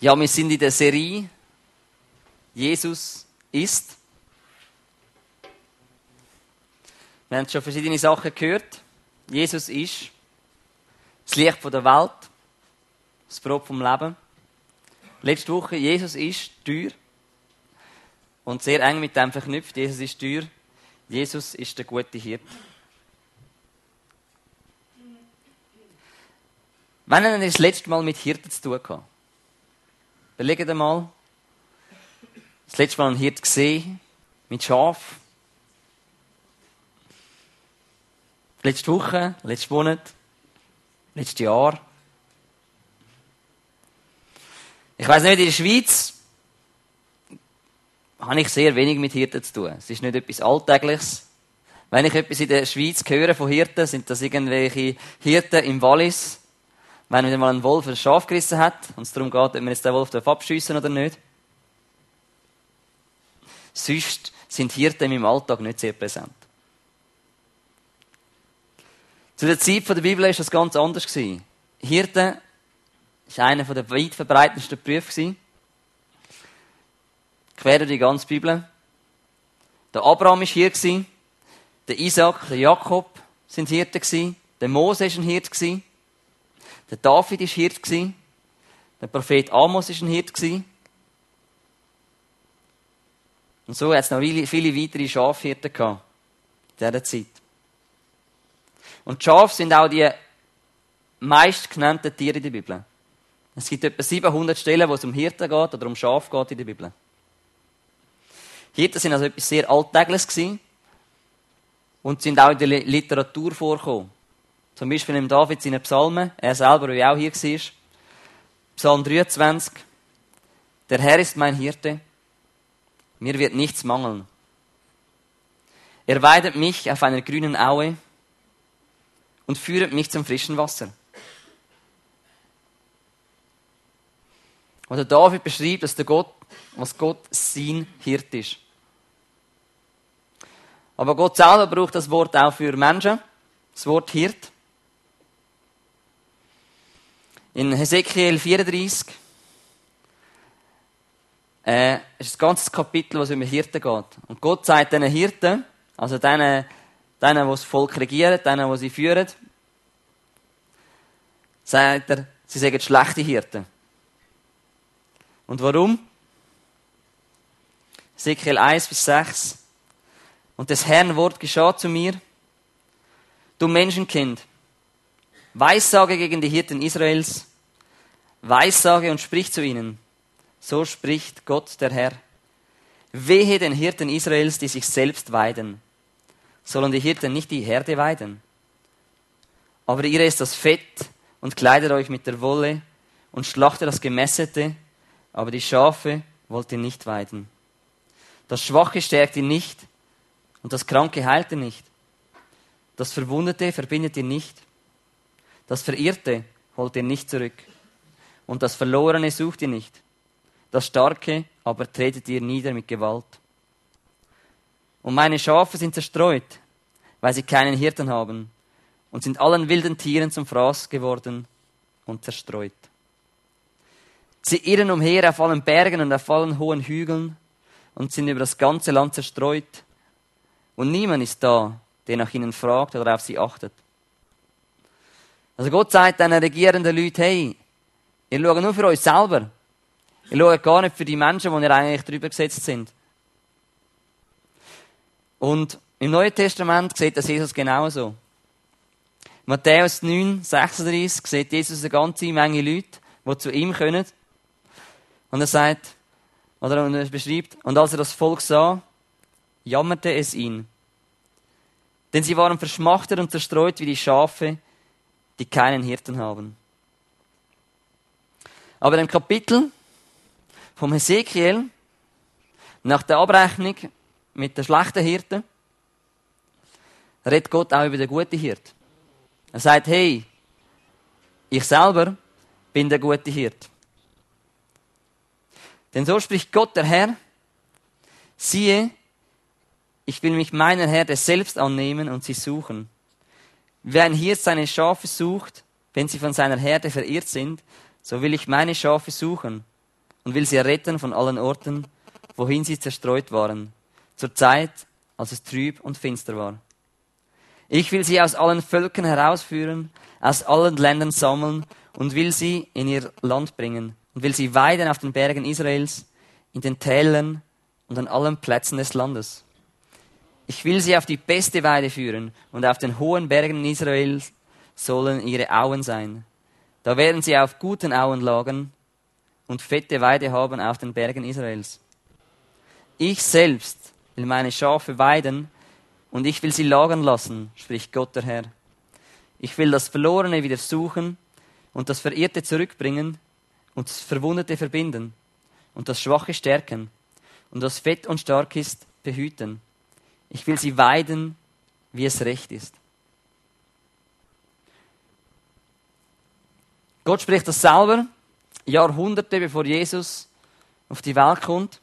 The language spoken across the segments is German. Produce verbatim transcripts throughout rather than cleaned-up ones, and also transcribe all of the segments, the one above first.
Ja, wir sind in der Serie Jesus ist. Wir haben schon verschiedene Sachen gehört. Jesus ist das Licht der Welt, das Brot vom Leben. Letzte Woche, Jesus ist die Tür. Und sehr eng mit dem verknüpft, Jesus ist die Tür. Jesus ist der gute Hirte. Wann haben wir das letzte Mal mit Hirten zu tun gehabt? Überlegt einmal. Das letzte Mal einen Hirt gesehen, mit Schaf. Letzte Woche, letzten Monat, letztes Jahr. Ich weiss nicht, in der Schweiz habe ich sehr wenig mit Hirten zu tun. Es ist nicht etwas Alltägliches. Wenn ich etwas in der Schweiz höre von Hirten, sind das irgendwelche Hirten im Wallis. Wenn wieder mal ein Wolf ein Schaf gerissen hat und es darum geht, ob man jetzt den Wolf abschiessen oder nicht. Sonst sind Hirten in meinem Alltag nicht sehr präsent. Zu der Zeit der Bibel war das ganz anders. Hirten war einer der weit verbreitetsten Berufe. Quer durch die ganze Bibel. Der Abraham war Hirte, der Isaac, der Jakob sind Hirten, der Mose war ein Hirte, der David war Hirte, der Prophet Amos war ein Hirte. Und so hat es noch viele weitere Schafhirten gehabt in dieser Zeit. Und die Schafe sind auch die meistgenannten Tiere in der Bibel. Es gibt etwa siebenhundert Stellen, wo es um Hirten geht oder um Schafe geht in der Bibel. Hirten sind also etwas sehr Alltägliches gewesen und sind auch in der Literatur vorgekommen. Zum Beispiel im David seine Psalmen, er selber, der auch hier war. Psalm dreiundzwanzig. Der Herr ist mein Hirte, mir wird nichts mangeln. Er weidet mich auf einer grünen Aue und führet mich zum frischen Wasser. Oder David beschreibt, dass der Gott, was Gott sein Hirt ist. Aber Gott selber braucht das Wort auch für Menschen, das Wort Hirt. In Hesekiel vierunddreißig äh, ist ein ganzes Kapitel, wo es um Hirten geht. Und Gott sagt diesen Hirten, also denen, denen, die das Volk regieren, denen, die sie führen, sagt er, sie sagen schlechte Hirten. Und warum? Hesekiel eins bis sechs. Und des Herrn Wort geschah zu mir, du Menschenkind, Weissage gegen die Hirten Israels, Weissage und sprich zu ihnen. So spricht Gott der Herr. Wehe den Hirten Israels, die sich selbst weiden. Sollen die Hirten nicht die Herde weiden? Aber ihr esst das Fett und kleidet euch mit der Wolle und schlachtet das Gemästete, aber die Schafe wollt ihr nicht weiden. Das Schwache stärkt ihr nicht und das Kranke heilt ihr nicht. Das Verwundete verbindet ihr nicht. Das Verirrte holt ihr nicht zurück. Und das Verlorene sucht ihr nicht. Das Starke aber tretet ihr nieder mit Gewalt. Und meine Schafe sind zerstreut, weil sie keinen Hirten haben und sind allen wilden Tieren zum Fraß geworden und zerstreut. Sie irren umher auf allen Bergen und auf allen hohen Hügeln und sind über das ganze Land zerstreut. Und niemand ist da, der nach ihnen fragt oder auf sie achtet. Also Gott sagt den regierenden Leuten, hey, ihr schaut nur für euch selber. Ihr schaut gar nicht für die Menschen, die ihr eigentlich drüber gesetzt sind. Und im Neuen Testament sieht das Jesus genauso. Matthäus neun, sechsunddreißig sieht Jesus eine ganze Menge Leute, die zu ihm kommen. Und er sagt, oder er beschreibt, und als er das Volk sah, jammerte es ihn. Denn sie waren verschmachtet und zerstreut wie die Schafe, die keinen Hirten haben. Aber im Kapitel vom Hesekiel, nach der Abrechnung mit den schlechten Hirten, redet Gott auch über den guten Hirt. Er sagt, hey, ich selber bin der gute Hirt. Denn so spricht Gott der Herr, siehe, ich will mich meiner Herde selbst annehmen und sie suchen. Wie ein Hirt seine Schafe sucht, wenn sie von seiner Herde verirrt sind, so will ich meine Schafe suchen und will sie erretten von allen Orten, wohin sie zerstreut waren, zur Zeit, als es trüb und finster war. Ich will sie aus allen Völkern herausführen, aus allen Ländern sammeln und will sie in ihr Land bringen und will sie weiden auf den Bergen Israels, in den Tälern und an allen Plätzen des Landes. Ich will sie auf die beste Weide führen und auf den hohen Bergen Israels sollen ihre Auen sein. Da werden sie auf guten Auen lagern und fette Weide haben auf den Bergen Israels. Ich selbst will meine Schafe weiden und ich will sie lagern lassen, spricht Gott der Herr. Ich will das Verlorene wieder suchen und das Verirrte zurückbringen und das Verwundete verbinden und das Schwache stärken und das fett und stark ist behüten. Ich will sie weiden, wie es recht ist. Gott spricht das selber, Jahrhunderte bevor Jesus auf die Welt kommt.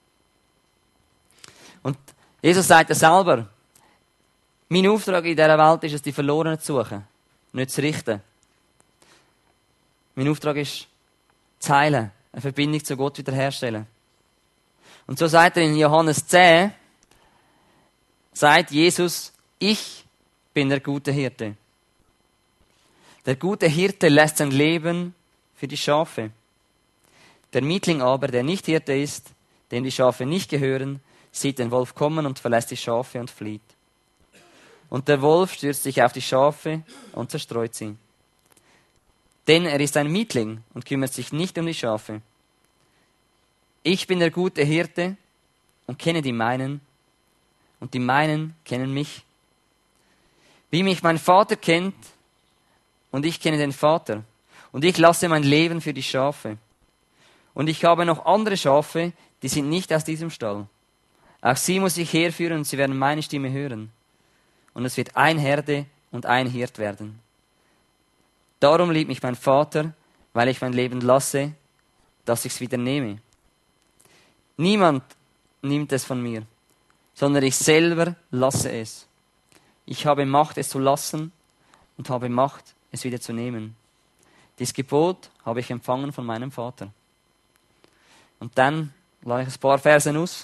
Und Jesus sagt ja selber, mein Auftrag in dieser Welt ist es, die Verlorenen zu suchen, nicht zu richten. Mein Auftrag ist, zu heilen, eine Verbindung zu Gott wiederherstellen. Und so sagt er in Johannes zehn, sagt Jesus, ich bin der gute Hirte. Der gute Hirte lässt sein Leben für die Schafe. Der Mietling aber, der nicht Hirte ist, dem die Schafe nicht gehören, sieht den Wolf kommen und verlässt die Schafe und flieht. Und der Wolf stürzt sich auf die Schafe und zerstreut sie. Denn er ist ein Mietling und kümmert sich nicht um die Schafe. Ich bin der gute Hirte und kenne die meinen, und die meinen kennen mich. Wie mich mein Vater kennt, und ich kenne den Vater, und ich lasse mein Leben für die Schafe. Und ich habe noch andere Schafe, die sind nicht aus diesem Stall. Auch sie muss ich herführen, und sie werden meine Stimme hören. Und es wird ein Herde und ein Hirt werden. Darum liebt mich mein Vater, weil ich mein Leben lasse, dass ich es wieder nehme. Niemand nimmt es von mir, sondern ich selber lasse es. Ich habe Macht, es zu lassen, und habe Macht, es wieder zu nehmen. Dies Gebot habe ich empfangen von meinem Vater. Und dann lade ich ein paar Verse aus.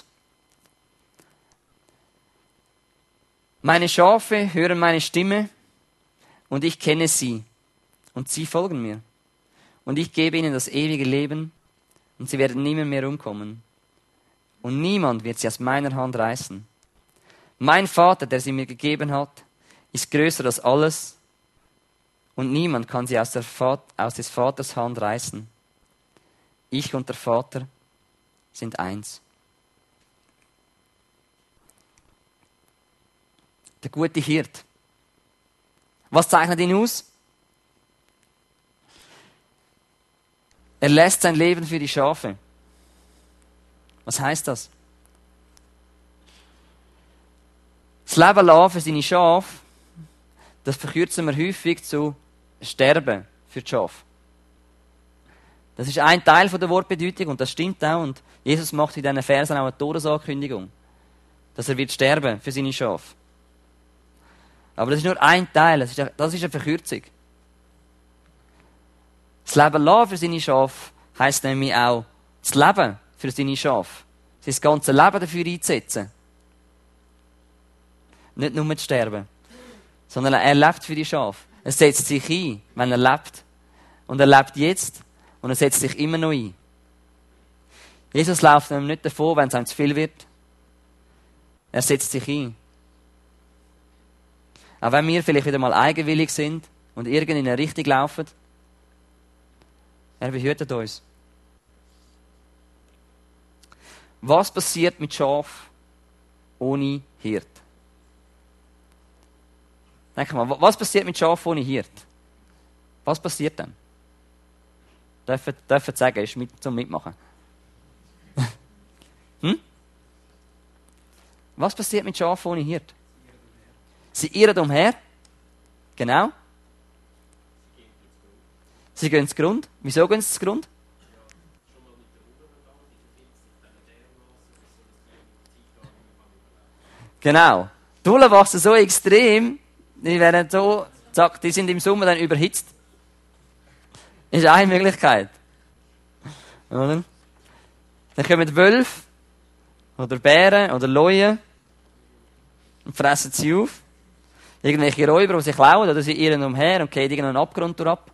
Meine Schafe hören meine Stimme und ich kenne sie und sie folgen mir. Und ich gebe ihnen das ewige Leben und sie werden niemand mehr umkommen. Und niemand wird sie aus meiner Hand reißen. Mein Vater, der sie mir gegeben hat, ist größer als alles und niemand kann sie aus, der Vat- aus des Vaters Hand reißen. Ich und der Vater sind eins. Der gute Hirt. Was zeichnet ihn aus? Er lässt sein Leben für die Schafe. Was heißt das? Das Leben lassen für seine Schafe, das verkürzen wir häufig zu Sterben für die Schafe. Das ist ein Teil von der Wortbedeutung und das stimmt auch. Und Jesus macht in diesen Versen auch eine Todesankündigung, dass er wird sterben für seine Schafe. Aber das ist nur ein Teil, das ist eine, das ist eine Verkürzung. Das Leben lassen für seine Schafe heisst nämlich auch, das Leben für seine Schafe, sein ganzes Leben dafür einzusetzen. Nicht nur zu sterben, sondern er lebt für die Schafe. Er setzt sich ein, wenn er lebt. Und er lebt jetzt und er setzt sich immer noch ein. Jesus läuft ihm nicht davon, wenn es ihm zu viel wird. Er setzt sich ein. Auch wenn wir vielleicht wieder mal eigenwillig sind und irgendwie in eine Richtung laufen, er behütet uns. Was passiert mit Schaf ohne Hirt? Denk mal, was passiert mit Schaf ohne Hirt? Was passiert dann? Dürfen, dürfen sagen, ist mit zum Mitmachen. hm? Was passiert mit Schaf ohne Hirt? Sie irren umher. Genau. Sie gehen ins Grund. Wieso gehen sie ins Grund? Genau. Die Bullen wachsen so extrem, die werden so, zack, die sind im Sommer dann überhitzt. Ist eine Möglichkeit. Oder? Dann kommen Wölfe oder Bären oder Leuen und fressen sie auf. Irgendwelche Räuber, die sie klauen, oder sie irren umher und gehen irgendeinen Abgrund ab.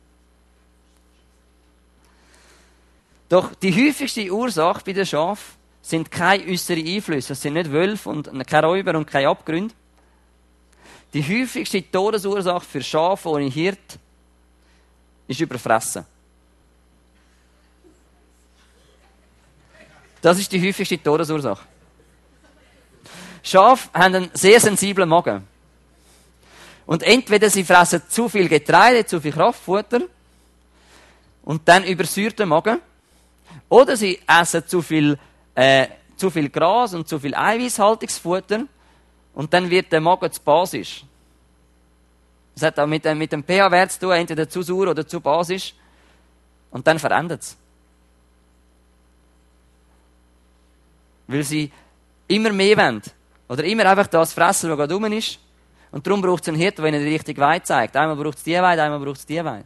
Doch die häufigste Ursache bei den Schafen sind keine äußeren Einflüsse. Es sind nicht Wölfe und keine Räuber und keine Abgründe. Die häufigste Todesursache für Schafe ohne Hirt ist Überfressen. Das ist die häufigste Todesursache. Schafe haben einen sehr sensiblen Magen. Und entweder sie fressen zu viel Getreide, zu viel Kraftfutter und dann übersäuert der Magen, oder sie essen zu viel, äh, zu viel Gras und zu viel eiweißhaltiges Futter und dann wird der Magen zu basisch. Das hat auch mit, äh, mit dem pH-Wert zu tun, entweder zu sauer oder zu basisch. Und dann verändert es. Weil sie immer mehr wollen. Oder immer einfach das fressen, was gerade rum ist. Und darum braucht es einen Hirten, der ihnen die richtige Weide zeigt. Einmal braucht es die Weide, einmal braucht es die Weide.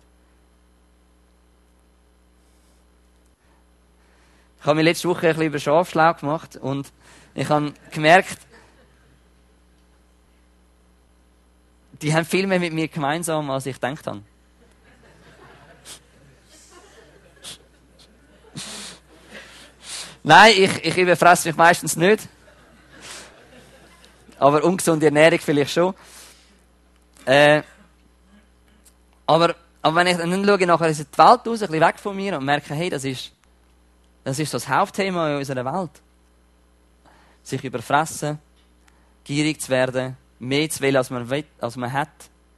Ich habe mich letzte Woche ein bisschen über Schafe schlau gemacht und ich habe gemerkt, die haben viel mehr mit mir gemeinsam, als ich gedacht habe. Nein, ich, ich überfresse mich meistens nicht. Aber ungesunde Ernährung vielleicht schon. Äh, aber, aber wenn ich dann schaue, nachher ist die Welt raus, ein bisschen weg von mir und merke, hey, das ist, das ist so das Hauptthema in unserer Welt. Sich überfressen, gierig zu werden, mehr zu wollen, als man will, als man hat.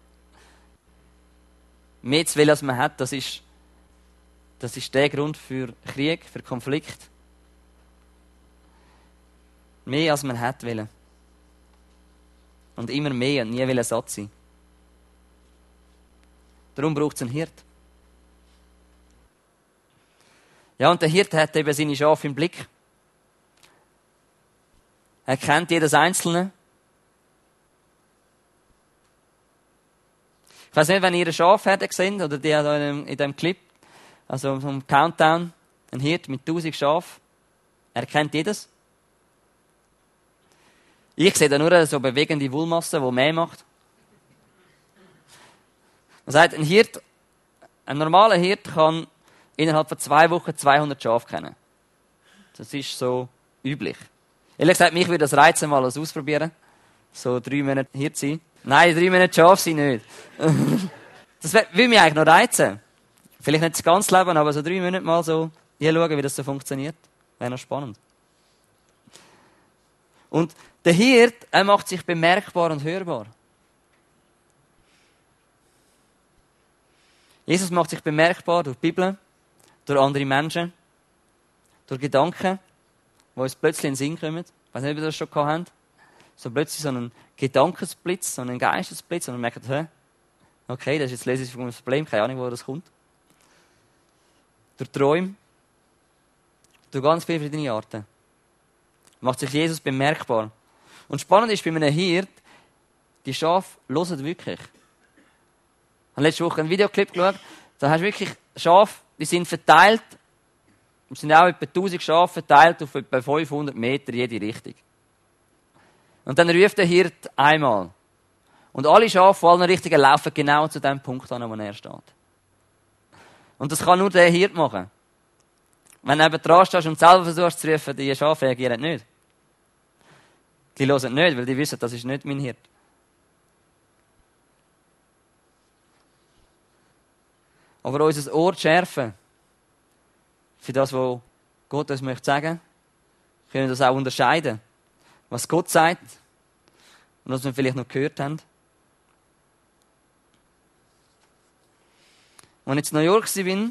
Mehr zu wollen, als man hat, das ist, das ist der Grund für Krieg, für Konflikt. Mehr, als man hat wollen. Und immer mehr und nie will satt sein. Darum braucht es einen Hirt. Ja, und der Hirte hat eben seine Schafe im Blick. Er kennt jedes Einzelne. Ich weiss nicht, wenn ihr Schafherde seht, oder die da in diesem Clip, also vom Countdown, ein Hirt mit tausend Schafen, er kennt jedes. Ich sehe da nur so bewegende Wollmasse, die mehr macht. Man sagt, ein Hirt, ein normaler Hirt kann innerhalb von zwei Wochen zweihundert Schafe kennen. Das ist so üblich. Ehrlich gesagt, mich würde das reizen, mal das ausprobieren. So drei Monate Hirt sein. Nein, drei Monate Schaf sein nicht. Das würde mich eigentlich noch reizen. Vielleicht nicht das ganze Leben, aber so drei Monate mal so hier schauen, wie das so funktioniert. Wäre noch spannend. Und der Hirt, er macht sich bemerkbar und hörbar. Jesus macht sich bemerkbar durch die Bibel, durch andere Menschen, durch Gedanken, die uns plötzlich in den Sinn kommen. Ich weiß nicht, ob ihr das schon gehabt habt. So plötzlich so einen Gedankensblitz, so einen Geistesblitz, und man merkt, hä? Okay, das ist jetzt Lösung für ein Problem, keine Ahnung, wo das kommt. Durch Träume, durch ganz viele verschiedene Arten. Macht sich Jesus bemerkbar. Und spannend ist bei einem Hirt, die Schafe hören wirklich. Ich habe letzte Woche einen Videoclip geschaut, da hast du wirklich Schafe, die sind verteilt, es sind auch etwa tausend Schafe verteilt auf etwa fünfhundert Meter jede Richtung. Und dann ruft der Hirt einmal. Und alle Schafe von allen Richtungen laufen genau zu dem Punkt an, wo er steht. Und das kann nur der Hirt machen. Wenn du neben dran stehst und selber versuchst zu rufen, die Schafe reagieren nicht. Die hören nicht, weil die wissen, das ist nicht mein Hirt. Aber unser Ohr zu schärfen, für das, was Gott uns möchte sagen, können wir das auch unterscheiden. Was Gott sagt und was wir vielleicht noch gehört haben. Als ich in New York war,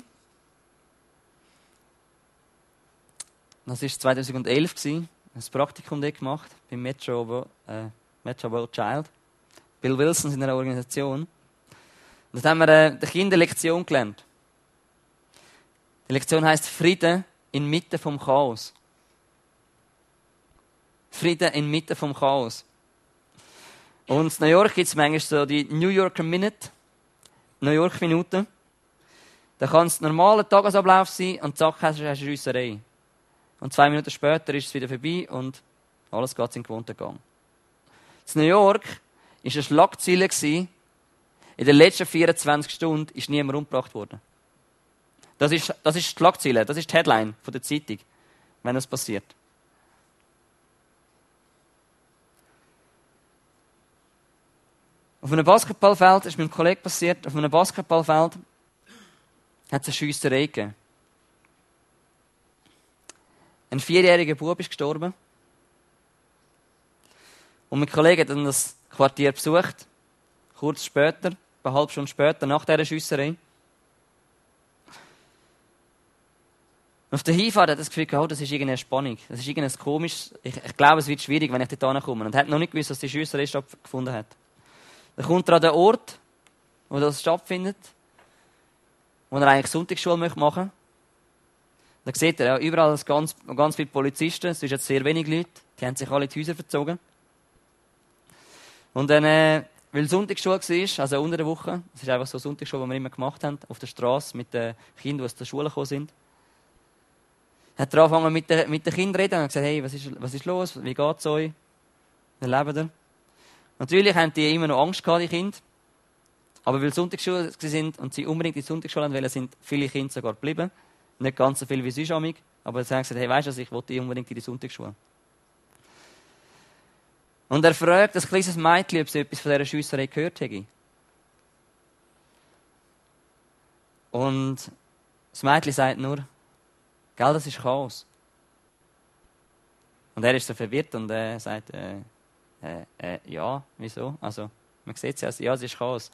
das war zweitausendelf, ein Praktikum dort gemacht, beim Metro, äh, Metro World Child. Bill Wilson in einer Organisation. Und dort haben wir äh, eine Kinderlektion gelernt. Die Lektion heisst Frieden inmitten vom Chaos. Frieden inmitten vom Chaos. Und in New York gibt es manchmal so die New Yorker Minute, New York Minute. Da kann es ein normaler Tagesablauf sein und zack, hast du eine Schiesserei. und zwei Minuten später ist es wieder vorbei und alles geht in den gewohnten Gang. In New York war eine Schlagzeile, in den letzten vierundzwanzig Stunden ist niemand umgebracht worden. Das ist, das ist die Schlagzeile, das ist die Headline von der Zeitung, wenn das passiert. Auf einem Basketballfeld, das ist mit einem Kollegen passiert, auf einem Basketballfeld hat es eine Schiesserei gegeben. Ein vierjähriger Bub ist gestorben. Und mein Kollege hat dann das Quartier besucht. Kurz später, eine halbe Stunde später, nach dieser Schiesserei. Auf der Hinfahrt hat er das Gefühl gehabt, oh, das ist irgendeine Spannung. Das ist irgendein komisches. Ich, ich glaube, es wird schwierig, wenn ich dort hinkomme. Und er hat noch nicht gewusst, dass die Schiesserei stattgefunden hat. Dann kommt er an den Ort, wo das stattfindet, wo er eigentlich Sonntagsschule machen möchte. Dann sieht er ja überall ganz, ganz viele Polizisten. Es sind jetzt sehr wenig Leute. Die haben sich alle in die Häuser verzogen. Und dann, äh, weil Sonntagsschule war, also unter der Woche, das ist einfach so eine Sonntagsschule, die wir immer gemacht haben, auf der Straße mit den Kindern, die aus der Schule gekommen sind, hat er angefangen mit den, mit den Kindern zu reden und gesagt, hey, was ist, was ist los? Wie geht es euch? Wie lebt ihr? Natürlich haben die immer noch Angst gehabt, die Kinder. Aber weil Sonntagsschule sind und sie unbedingt in die Sonntagsschule wollen, sind viele Kinder sogar geblieben. Nicht ganz so viel wie sonst amig, aber sie haben gesagt, hey, weisst du, ich wollte unbedingt in die Sonntagsschule. Und er fragt das kleines Mädchen, ob sie etwas von dieser Schiesserei gehört hätte. Und das Mädchen sagt nur, gell, das ist Chaos. Und er ist so verwirrt und er äh, sagt, äh, äh, äh, ja, wieso? Also, man sieht es ja, ja, es ist Chaos.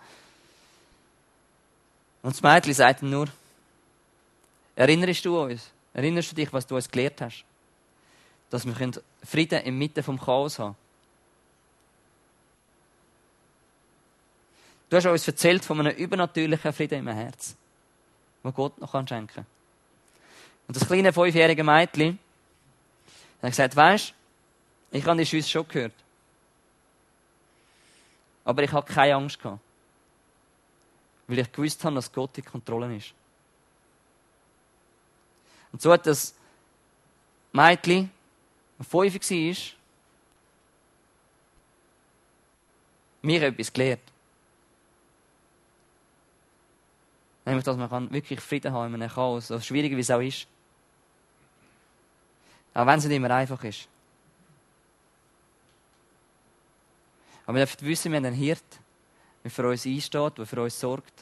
Und das Mädchen sagt nur, erinnerst du uns? Erinnerst du dich, was du uns gelehrt hast? Dass wir Frieden inmitten vom Chaos haben. Du hast uns erzählt von einem übernatürlichen Frieden im Herz, den Gott noch schenken kann. Und das kleine fünfjährige Mädchen hat gesagt, weisst, ich habe die Schüsse schon gehört. Aber ich habe keine Angst gehabt. Weil ich gewusst habe, dass Gott in Kontrolle ist. Und so hat das Mädchen, das fünf war, mir etwas gelehrt. Nämlich, dass man wirklich Frieden haben in einem Chaos, so schwierig wie es auch ist. Auch wenn es nicht immer einfach ist. Aber wir dürfen wissen, wir haben einen Hirt, der für uns einsteht, der für uns sorgt.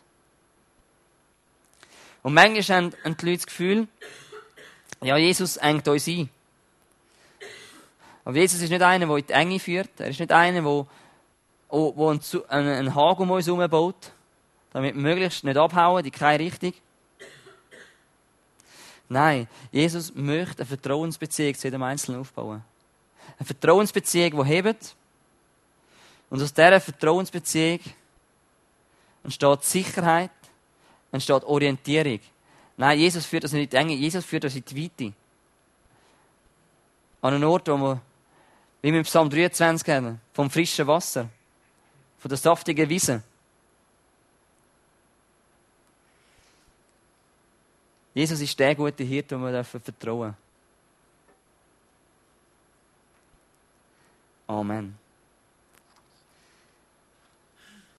Und manchmal haben die Leute das Gefühl, ja, Jesus engt uns ein. Aber Jesus ist nicht einer, der in die Enge führt. Er ist nicht einer, der, der einen, einen Haken um uns herum baut, damit wir möglichst nicht abhauen, in keine Richtung. Nein, Jesus möchte eine Vertrauensbeziehung zu jedem Einzelnen aufbauen. Eine Vertrauensbeziehung, die hebt. Und aus dieser Vertrauensbeziehung entsteht Sicherheit, entsteht Orientierung. Nein, Jesus führt uns nicht in die Enge, Jesus führt uns in die Weite. An einen Ort, wo wir, wie wir im Psalm dreiundzwanzig haben, vom frischen Wasser, von der saftigen Wiese. Jesus ist der gute Hirte, dem wir vertrauen dürfen. Amen.